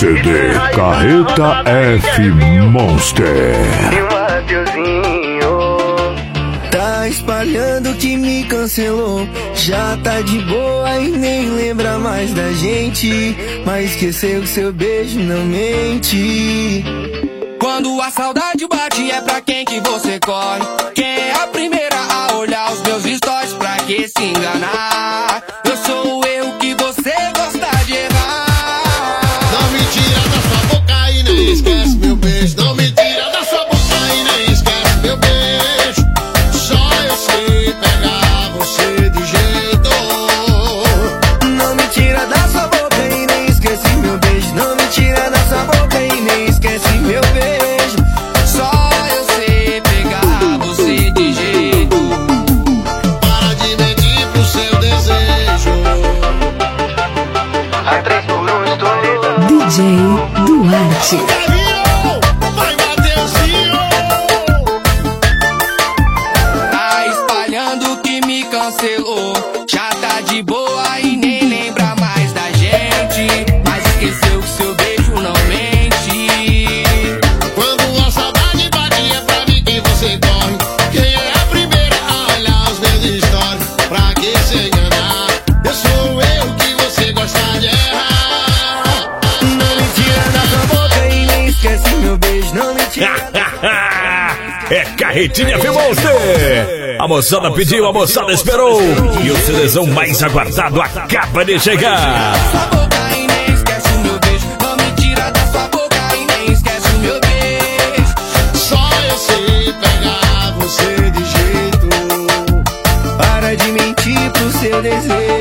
CD Carreta F Monster. Tá espalhando que me cancelou, já tá de boa e nem lembra mais da gente, mas esqueceu que seu beijo não mente. Quando a saudade bate é pra quem que você corre? Quem é a primeira a olhar os meus stories? Pra que se enganar? Eu sou o erro que você gosta de errar. Não me tira da sua boca e nem esquece meu beijo. Não me tira da sua boca e nem esquece meu beijo. Só eu sei pegar você de jeito. Não me tira da sua boca e nem esquece meu beijo. Não me tira da sua boca e nem esquece meu beijo. Só eu sei pegar você de jeito. Para de mentir pro seu desejo. A 3 por 1 estou DJ Duarte. Vai, Mateuzinho! Tá espalhando que me cancelou, já tá de boa e nem lembra mais da gente, mas esqueceu que seu beijo não mente. Quando a saudade bate é pra mim que você corre. Quem é a primeira a olhar os meus stories? Pra que se enganar? Eu sou eu que você gosta de errar. Não me tira da sua boca e nem esquece meu beijo. Não me tira da sua boca. É Carretinha F Monster. A moçada pediu, a moçada esperou. E o CDzão mais aguardado acaba de chegar. Sua boca e nem esquece o meu beijo. Não me tira da sua boca e nem esquece o meu beijo. Só eu sei pegar você de jeito. Para de mentir pro seu desejo.